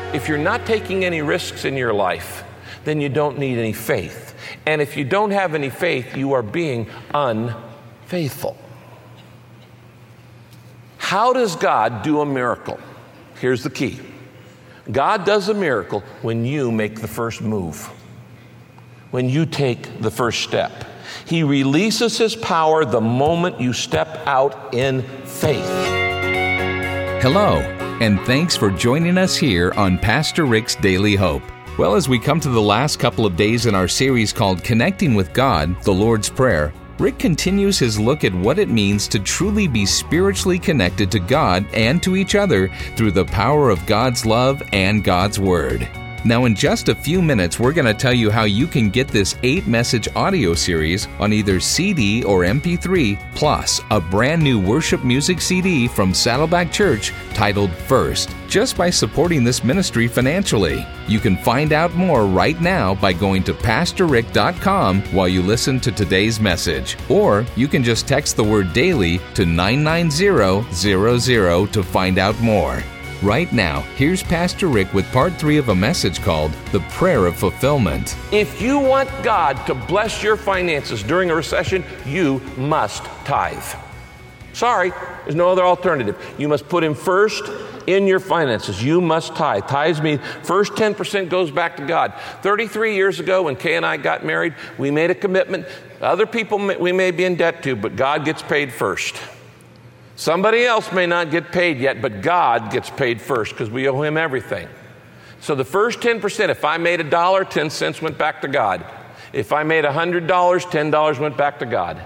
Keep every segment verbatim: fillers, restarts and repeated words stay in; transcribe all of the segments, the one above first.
If you're not taking any risks in your life, then you don't need any faith. And if you don't have any faith, you are being unfaithful. How does God do a miracle? Here's the key. God does a miracle when you make the first move, when you take the first step. He releases His power the moment you step out in faith. Hello, and thanks for joining us here on Pastor Rick's Daily Hope. Well, as we come to the last couple of days in our series called Connecting with God, the Lord's Prayer, Rick continues his look at what it means to truly be spiritually connected to God and to each other through the power of God's love and God's Word. Now, in just a few minutes, we're going to tell you how you can get this eight-message audio series on either C D or M P three, plus a brand new worship music C D from Saddleback Church titled First, just by supporting this ministry financially. You can find out more right now by going to pastor rick dot com while you listen to today's message. Or you can just text the word daily to nine nine zero zero zero to find out more. Right now, here's Pastor Rick with part three of a message called The Prayer of Fulfillment. If you want God to bless your finances during a recession, you must tithe. Sorry, there's no other alternative. You must put Him first in your finances. You must tithe. Tithes mean first ten percent goes back to God. thirty-three years ago when Kay and I got married, we made a commitment. Other people we may be in debt to, but God gets paid first. Somebody else may not get paid yet, but God gets paid first because we owe Him everything. So the first ten percent, if I made a dollar, ten cents went back to God. If I made one hundred dollars, ten dollars went back to God.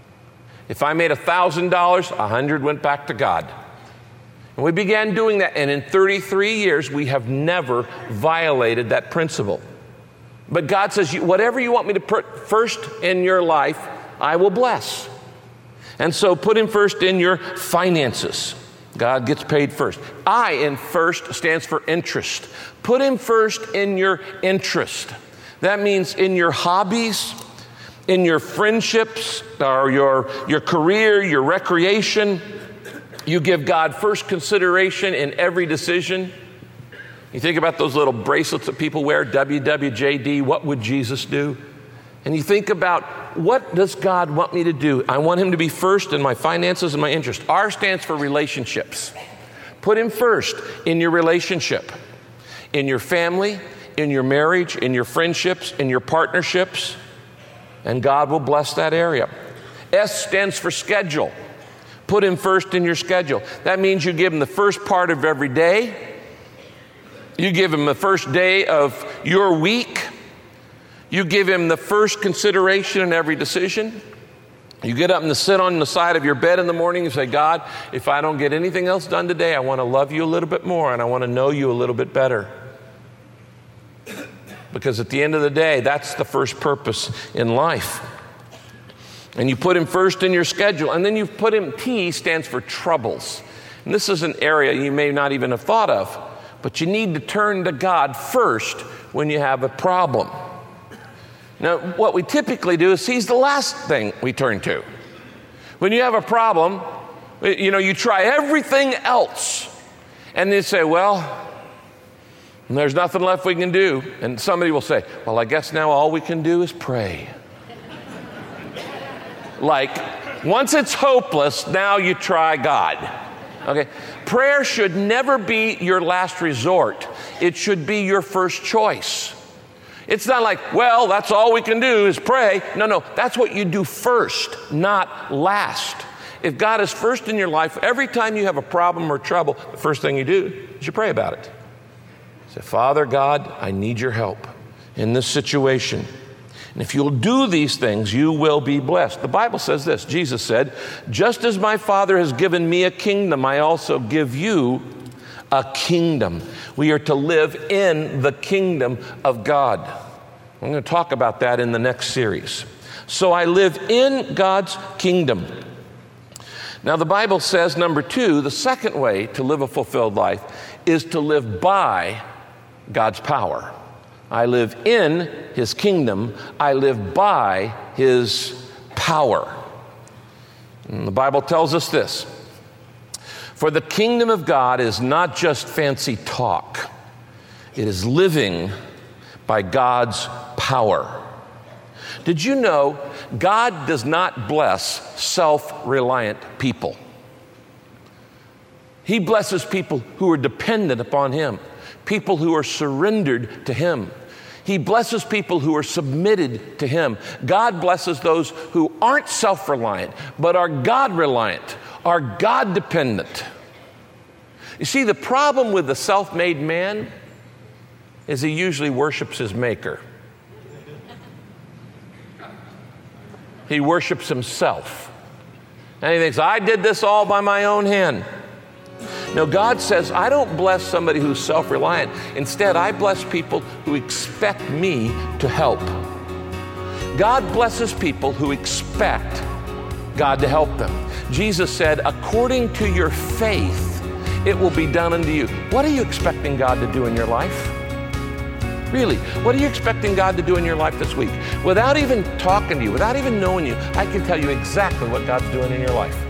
If I made one thousand dollars, one hundred dollars went back to God. And we began doing that, and in thirty-three years, we have never violated that principle. But God says, whatever you want me to put first in your life, I will bless. And so put Him first in your finances. God gets paid first. I in first stands for interest. Put Him first in your interest. That means in your hobbies, in your friendships, or your, your career, your recreation. You give God first consideration in every decision. You think about those little bracelets that people wear, W W J D, what would Jesus do? And you think about, what does God want me to do? I want Him to be first in my finances and my interest. R stands for relationships. Put Him first in your relationship, in your family, in your marriage, in your friendships, in your partnerships, and God will bless that area. S stands for schedule. Put Him first in your schedule. That means you give Him the first part of every day. You give Him the first day of your week. You give Him the first consideration in every decision. You get up and sit on the side of your bed in the morning and say, God, if I don't get anything else done today, I want to love You a little bit more and I want to know You a little bit better. Because at the end of the day, that's the first purpose in life. And you put Him first in your schedule. And then you put Him, T stands for troubles. And this is an area you may not even have thought of, but you need to turn to God first when you have a problem. Now, what we typically do is He's the last thing we turn to. When you have a problem, you know, you try everything else. And you say, well, there's nothing left we can do. And somebody will say, well, I guess now all we can do is pray. Like, once it's hopeless, now you try God. Okay? Prayer should never be your last resort. It should be your first choice. It's not like, well, that's all we can do is pray. No, no, that's what you do first, not last. If God is first in your life, every time you have a problem or trouble, the first thing you do is you pray about it. Say, Father God, I need Your help in this situation. And if you'll do these things, you will be blessed. The Bible says this. Jesus said, just as my Father has given me a kingdom, I also give you a kingdom. We are to live in the kingdom of God. I'm going to talk about that in the next series. So I live in God's kingdom. Now the Bible says, number two, the second way to live a fulfilled life is to live by God's power. I live in His kingdom. I live by His power. And the Bible tells us this. For the kingdom of God is not just fancy talk. It is living by God's power. Did you know God does not bless self-reliant people? He blesses people who are dependent upon Him, people who are surrendered to Him. He blesses people who are submitted to Him. God blesses those who aren't self-reliant, but are God-reliant, are God-dependent. You see, the problem with the self-made man is he usually worships his maker. He worships himself. And he thinks, I did this all by my own hand. No, God says, I don't bless somebody who's self-reliant. Instead, I bless people who expect me to help. God blesses people who expect God to help them. Jesus said, according to your faith, it will be done unto you. What are you expecting God to do in your life? Really, what are you expecting God to do in your life this week? Without even talking to you, without even knowing you, I can tell you exactly what God's doing in your life.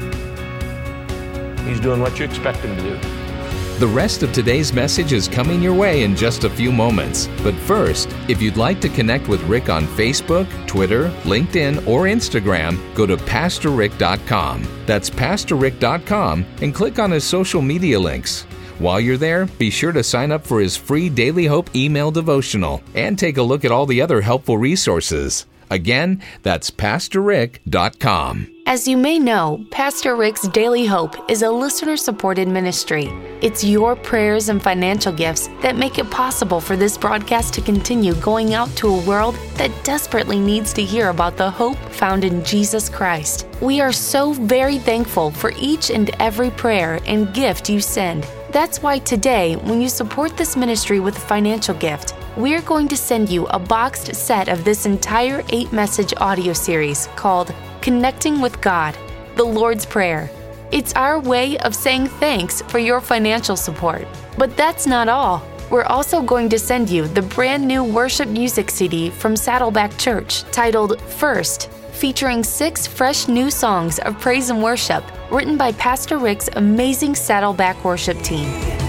He's doing what you expect Him to do. The rest of today's message is coming your way in just a few moments. But first, if you'd like to connect with Rick on Facebook, Twitter, LinkedIn, or Instagram, go to pastor rick dot com. That's pastor rick dot com and click on his social media links. While you're there, be sure to sign up for his free Daily Hope email devotional and take a look at all the other helpful resources. Again, that's pastor rick dot com. As you may know, Pastor Rick's Daily Hope is a listener-supported ministry. It's your prayers and financial gifts that make it possible for this broadcast to continue going out to a world that desperately needs to hear about the hope found in Jesus Christ. We are so very thankful for each and every prayer and gift you send. That's why today, when you support this ministry with a financial gift, we're going to send you a boxed set of this entire eight-message audio series called Connecting with God, the Lord's Prayer. It's our way of saying thanks for your financial support. But that's not all. We're also going to send you the brand new worship music C D from Saddleback Church titled First, featuring six fresh new songs of praise and worship written by Pastor Rick's amazing Saddleback worship team.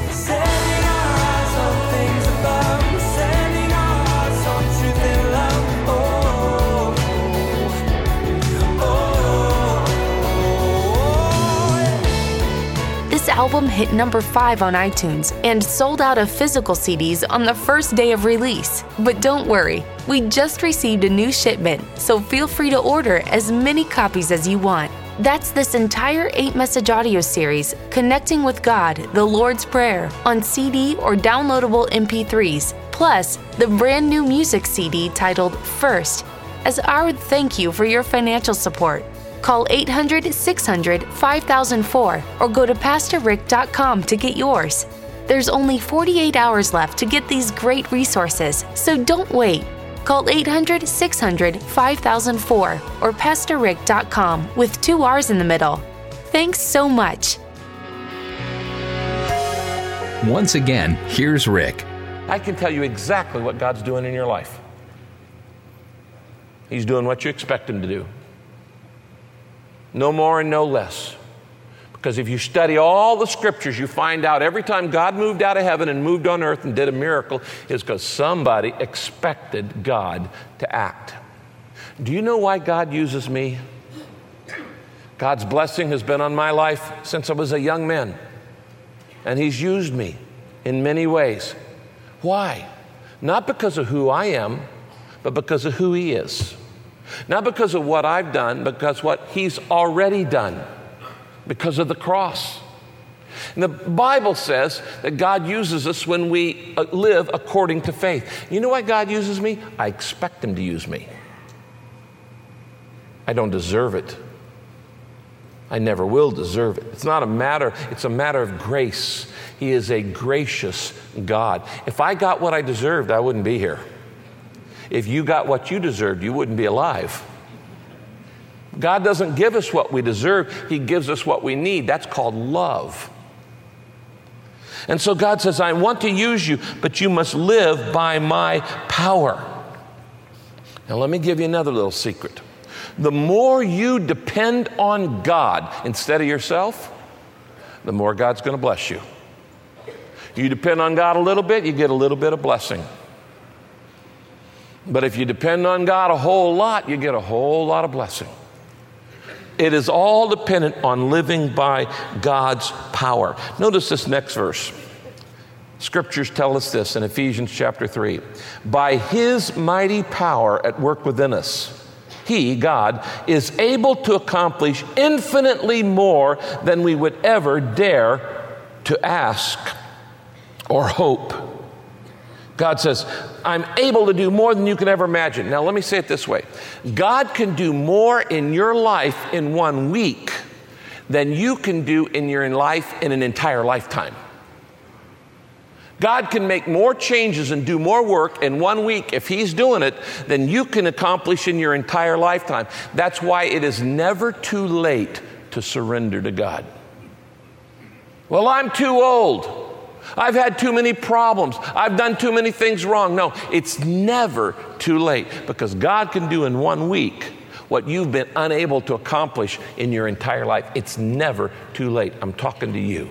This album hit number five on iTunes and sold out of physical C Ds on the first day of release. But don't worry, we just received a new shipment, so feel free to order as many copies as you want. That's this entire eight-message audio series, Connecting with God, the Lord's Prayer, on C D or downloadable M P threes, plus the brand new music C D titled First, as our thank you for your financial support. Call eight hundred, six hundred, five thousand four or go to pastor rick dot com to get yours. There's only forty-eight hours left to get these great resources, so don't wait. Call eight hundred, six hundred, five thousand four or pastor rick dot com with two R's in the middle. Thanks so much. Once again, here's Rick. I can tell you exactly what God's doing in your life. He's doing what you expect Him to do. No more and no less. Because if you study all the scriptures, you find out every time God moved out of heaven and moved on earth and did a miracle, it's because somebody expected God to act. Do you know why God uses me? God's blessing has been on my life since I was a young man. And He's used me in many ways. Why? Not because of who I am, but because of who He is. Not because of what I've done, but because what He's already done. Because of the cross. And the Bible says that God uses us when we live according to faith. You know why God uses me? I expect Him to use me. I don't deserve it. I never will deserve it. It's not a matter, it's a matter of grace. He is a gracious God. If I got what I deserved, I wouldn't be here. If you got what you deserved, you wouldn't be alive. God doesn't give us what we deserve. He gives us what we need. That's called love. And so God says, I want to use you, but you must live by my power. Now let me give you another little secret. The more you depend on God instead of yourself, the more God's going to bless you. You depend on God a little bit, you get a little bit of blessing. But if you depend on God a whole lot, you get a whole lot of blessing. It is all dependent on living by God's power. Notice this next verse. Scriptures tell us this in Ephesians chapter three. By His mighty power at work within us, He, God, is able to accomplish infinitely more than we would ever dare to ask or hope. God says, I'm able to do more than you can ever imagine. Now, let me say it this way. God can do more in your life in one week than you can do in your life in an entire lifetime. God can make more changes and do more work in one week if He's doing it than you can accomplish in your entire lifetime. That's why it is never too late to surrender to God. Well, I'm too old. I've had too many problems. I've done too many things wrong. No, it's never too late, because God can do in one week what you've been unable to accomplish in your entire life. It's never too late. I'm talking to you.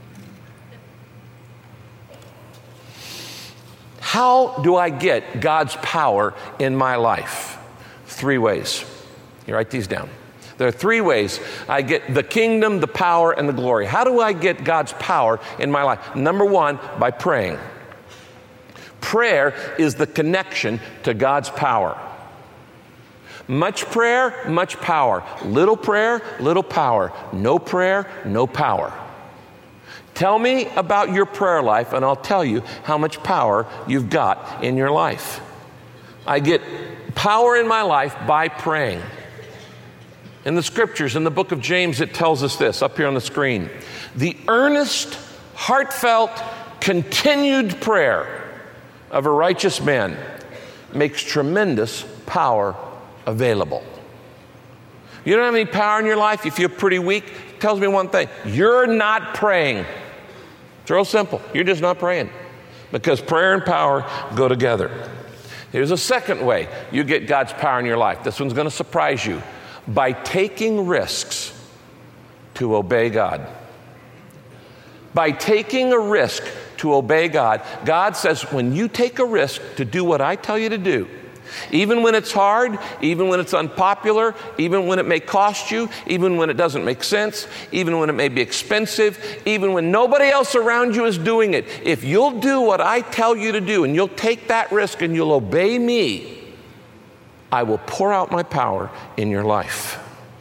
How do I get God's power in my life? Three ways. You write these down. There are three ways I get the kingdom, the power, and the glory. How do I get God's power in my life? Number one, by praying. Prayer is the connection to God's power. Much prayer, much power. Little prayer, little power. No prayer, no power. Tell me about your prayer life, and I'll tell you how much power you've got in your life. I get power in my life by praying. In the scriptures, in the book of James, it tells us this, up here on the screen. The earnest, heartfelt, continued prayer of a righteous man makes tremendous power available. You don't have any power in your life, you feel pretty weak, it tells me one thing. You're not praying. It's real simple. You're just not praying, because prayer and power go together. Here's a second way you get God's power in your life. This one's going to surprise you. By taking risks to obey God. By taking a risk to obey God. God says, when you take a risk to do what I tell you to do, even when it's hard, even when it's unpopular, even when it may cost you, even when it doesn't make sense, even when it may be expensive, even when nobody else around you is doing it, if you'll do what I tell you to do and you'll take that risk and you'll obey me, I will pour out my power in your life.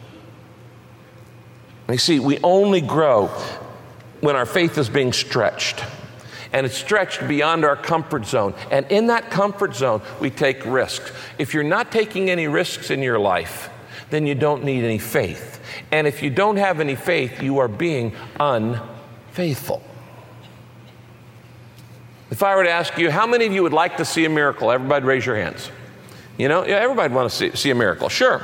You see, we only grow when our faith is being stretched. And it's stretched beyond our comfort zone. And in that comfort zone, we take risks. If you're not taking any risks in your life, then you don't need any faith. And if you don't have any faith, you are being unfaithful. If I were to ask you, how many of you would like to see a miracle? Everybody raise your hands. You know, yeah, everybody want to see, see a miracle. Sure.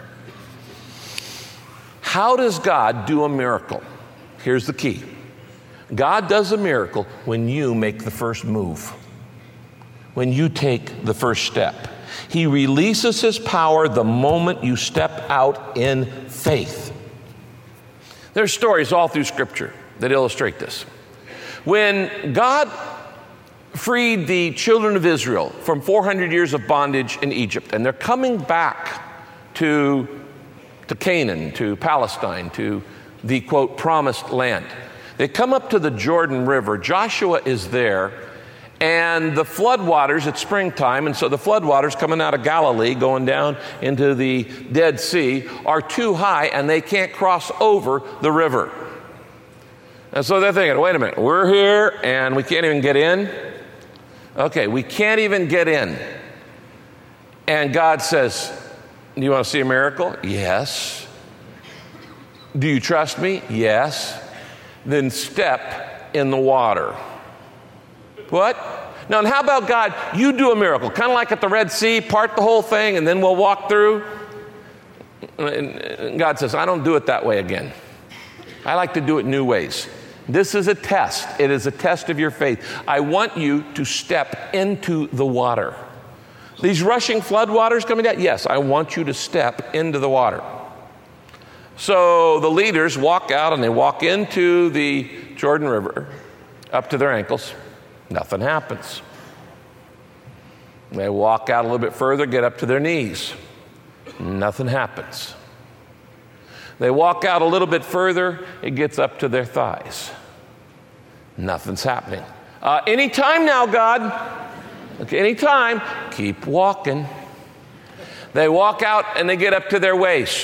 How does God do a miracle? Here's the key. God does a miracle when you make the first move, when you take the first step. He releases His power the moment you step out in faith. There's stories all through Scripture that illustrate this. When God freed the children of Israel from four hundred years of bondage in Egypt, and they're coming back to, to Canaan, to Palestine, to the, quote, promised land. They come up to the Jordan River. Joshua is there, and the floodwaters, it's springtime, and so the floodwaters coming out of Galilee, going down into the Dead Sea, are too high, and they can't cross over the river. And so they're thinking, wait a minute, we're here, and we can't even get in? Okay, we can't even get in. And God says, do you want to see a miracle? Yes. Do you trust me? Yes. Then step in the water. What? Now, and how about God, you do a miracle, kind of like at the Red Sea, part the whole thing, and then we'll walk through? And God says, I don't do it that way again. I like to do it new ways. This is a test. It is a test of your faith. I want you to step into the water. These rushing flood waters coming down, yes, I want you to step into the water. So the leaders walk out and they walk into the Jordan River. up to their ankles. Nothing happens. They walk out a little bit further, get up to their knees. Nothing happens. They walk out a little bit further, it gets up to their thighs. Nothing's happening. Uh, any time now, God. Okay, any time. Keep walking. They walk out and they get up to their waist.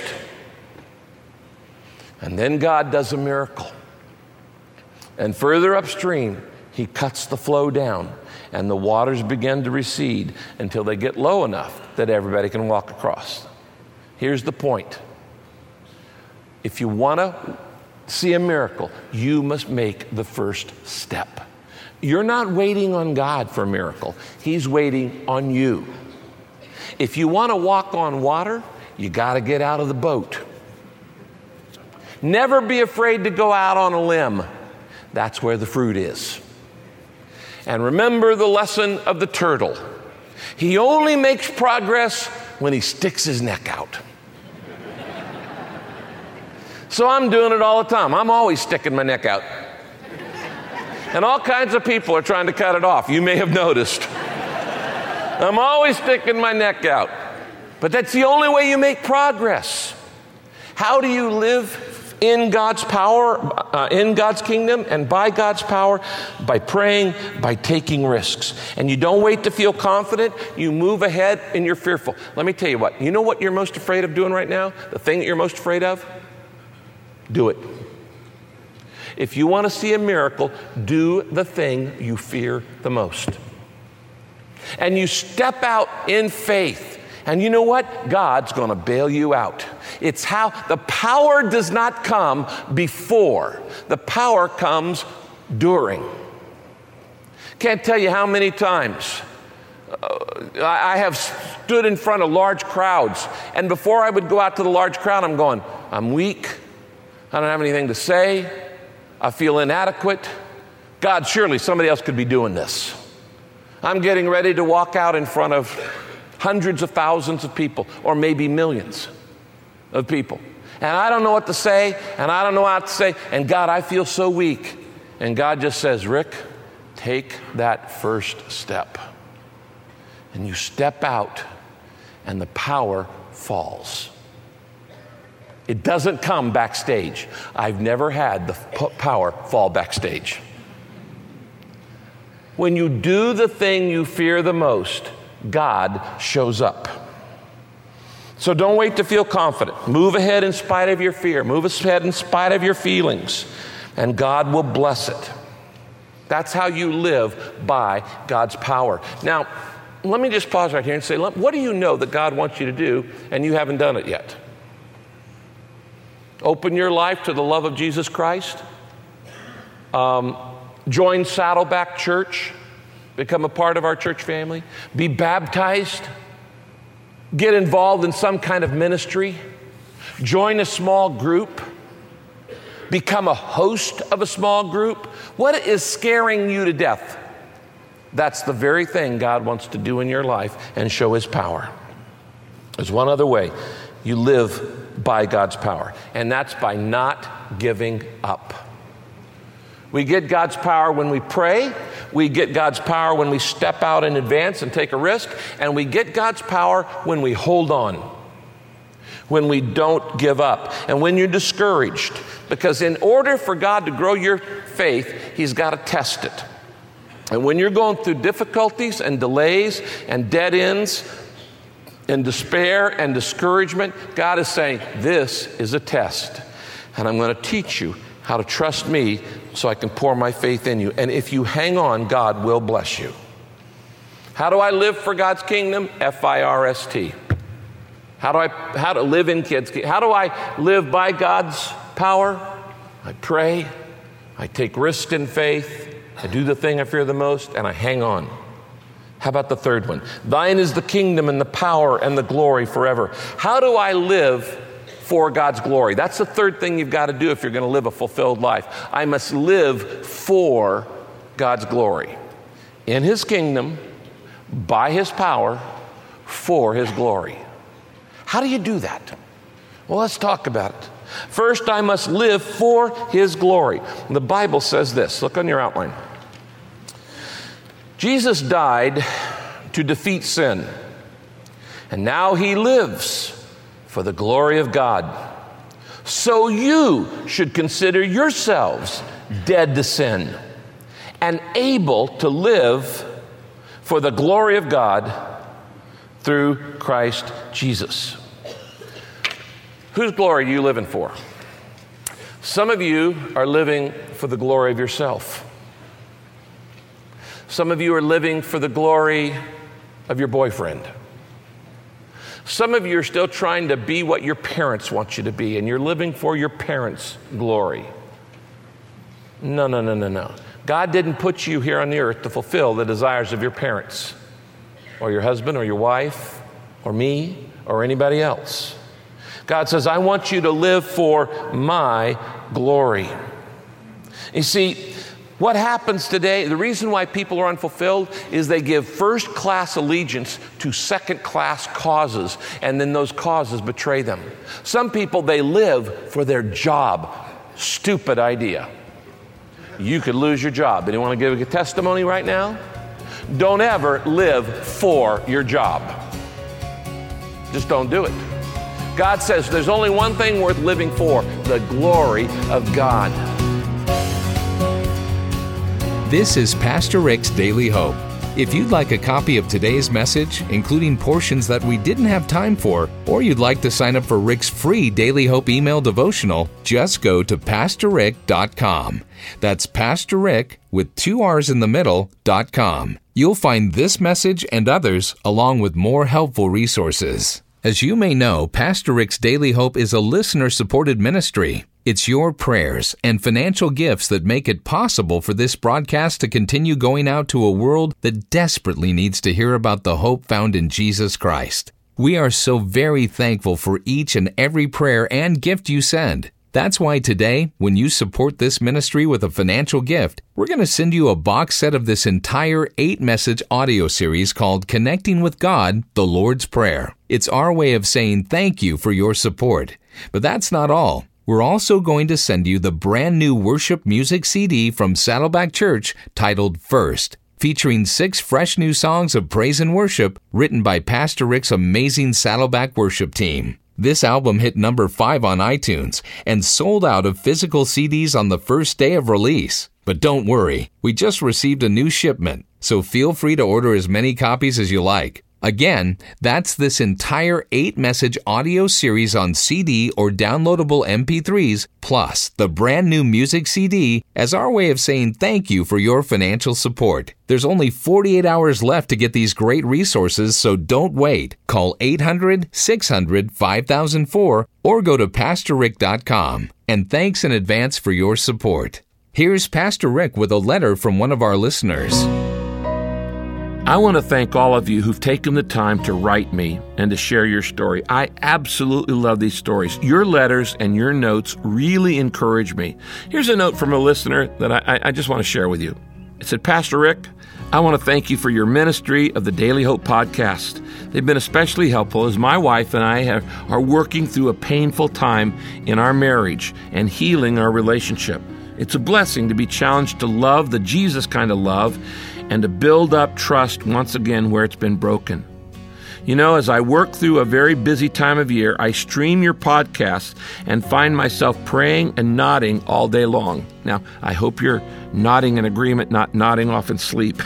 And then God does a miracle. And further upstream, he cuts the flow down, and the waters begin to recede until they get low enough that everybody can walk across. Here's the point. If you want to see a miracle, you must make the first step. You're not waiting on God for a miracle. He's waiting on you. If you want to walk on water, you got to get out of the boat. Never be afraid to go out on a limb. That's where the fruit is. And remember the lesson of the turtle. He only makes progress when he sticks his neck out. So I'm doing it all the time. I'm always sticking my neck out. And all kinds of people are trying to cut it off. You may have noticed. I'm always sticking my neck out. But that's the only way you make progress. How do you live in God's power, uh, in God's kingdom, and by God's power? By praying, by taking risks. And you don't wait to feel confident. You move ahead and you're fearful. Let me tell you what. You know what you're most afraid of doing right now? The thing that you're most afraid of? Do it. If you want to see a miracle, do the thing you fear the most. And you step out in faith. And you know what? God's going to bail you out. It's how the power does not come before. The power comes during. Can't tell you how many times uh, I have stood in front of large crowds. And before I would go out to the large crowd, I'm going, I'm weak. I don't have anything to say. I feel inadequate. God, surely somebody else could be doing this. I'm getting ready to walk out in front of hundreds of thousands of people, or maybe millions of people. And I don't know what to say, and I don't know how to say, and God, I feel so weak. And God just says, Rick, take that first step. And you step out, and the power falls. It doesn't come backstage. I've never had the power fall backstage. When you do the thing you fear the most, God shows up. So don't wait to feel confident. Move ahead in spite of your fear. Move ahead in spite of your feelings. And God will bless it. That's how you live by God's power. Now, let me just pause right here and say, what do you know that God wants you to do and you haven't done it yet? Open your life to the love of Jesus Christ. Um, join Saddleback Church. Become a part of our church family. Be baptized. Get involved in some kind of ministry. Join a small group. Become a host of a small group. What is scaring you to death? That's the very thing God wants to do in your life and show his power. There's one other way you live by God's power, and that's by not giving up. We get God's power when we pray. We get God's power when we step out in advance and take a risk. And we get God's power when we hold on, when we don't give up, and when you're discouraged. Because in order for God to grow your faith, he's got to test it. And when you're going through difficulties and delays and dead ends and despair and discouragement, God is saying, this is a test. And I'm going to teach you how to trust me so I can pour my faith in you. And if you hang on, God will bless you. How do I live for God's kingdom? F I R S T. How do I, how to live in kids? How do I live by God's power? I pray. I take risks in faith. I do the thing I fear the most, and I hang on. How about the third one? Thine is the kingdom and the power and the glory forever. How do I live for God's glory? That's the third thing you've got to do if you're going to live a fulfilled life. I must live for God's glory. In his kingdom, by his power, for his glory. How do you do that? Well, let's talk about it. First, I must live for his glory. The Bible says this. Look on your outline. Jesus died to defeat sin, and now he lives for the glory of God. So you should consider yourselves dead to sin and able to live for the glory of God through Christ Jesus. Whose glory are you living for? Some of you are living for the glory of yourself. Some of you are living for the glory of your boyfriend. Some of you are still trying to be what your parents want you to be, and you're living for your parents' glory. No, no, no, no, no. God didn't put you here on the earth to fulfill the desires of your parents, or your husband, or your wife, or me, or anybody else. God says, I want you to live for my glory. You see, what happens today, the reason why people are unfulfilled is they give first-class allegiance to second-class causes, and then those causes betray them. Some people, they live for their job. Stupid idea. You could lose your job. Anyone want to give a testimony right now? Don't ever live for your job. Just don't do it. God says there's only one thing worth living for, the glory of God. This is Pastor Rick's Daily Hope. If you'd like a copy of today's message, including portions that we didn't have time for, or you'd like to sign up for Rick's free Daily Hope email devotional, just go to pastor rick dot com. That's Pastor Rick with two R's in the middle, dot com. You'll find this message and others along with more helpful resources. As you may know, Pastor Rick's Daily Hope is a listener-supported ministry. It's your prayers and financial gifts that make it possible for this broadcast to continue going out to a world that desperately needs to hear about the hope found in Jesus Christ. We are so very thankful for each and every prayer and gift you send. That's why today, when you support this ministry with a financial gift, we're going to send you a box set of this entire eight-message audio series called Connecting with God, the Lord's Prayer. It's our way of saying thank you for your support. But that's not all. We're also going to send you the brand new worship music C D from Saddleback Church titled First, featuring six fresh new songs of praise and worship written by Pastor Rick's amazing Saddleback worship team. This album hit number five on iTunes and sold out of physical C Ds on the first day of release. But don't worry, we just received a new shipment, so feel free to order as many copies as you like. Again, that's this entire eight-message audio series on C D or downloadable M P threes, plus the brand new music C D as our way of saying thank you for your financial support. There's only forty-eight hours left to get these great resources, so don't wait. Call eight hundred, six hundred, five thousand four or go to pastor rick dot com. And thanks in advance for your support. Here's Pastor Rick with a letter from one of our listeners. I want to thank all of you who've taken the time to write me and to share your story. I absolutely love these stories. Your letters and your notes really encourage me. Here's a note from a listener that I, I just want to share with you. It said, Pastor Rick, I want to thank you for your ministry of the Daily Hope podcast. They've been especially helpful as my wife and I have, are working through a painful time in our marriage and healing our relationship. It's a blessing to be challenged to love the Jesus kind of love and to build up trust once again where it's been broken. You know, as I work through a very busy time of year, I stream your podcasts and find myself praying and nodding all day long. Now, I hope you're nodding in agreement, not nodding off in sleep.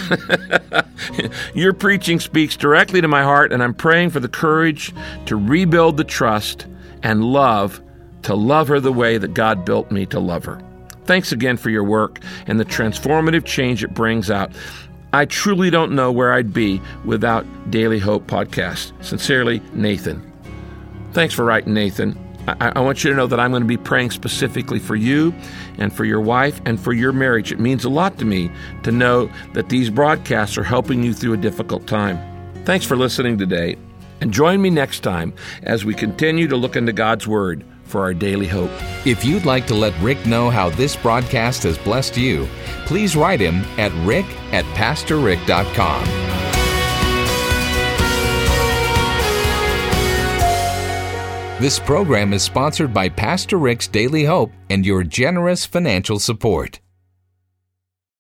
Your preaching speaks directly to my heart, and I'm praying for the courage to rebuild the trust and love, to love her the way that God built me to love her. Thanks again for your work and the transformative change it brings out. I truly don't know where I'd be without Daily Hope Podcast. Sincerely, Nathan. Thanks for writing, Nathan. I, I want you to know that I'm going to be praying specifically for you and for your wife and for your marriage. It means a lot to me to know that these broadcasts are helping you through a difficult time. Thanks for listening today, and join me next time as we continue to look into God's Word for our daily hope. If you'd like to let Rick know how this broadcast has blessed you, please write him at rick at pastor rick dot com. This program is sponsored by Pastor Rick's Daily Hope and your generous financial support.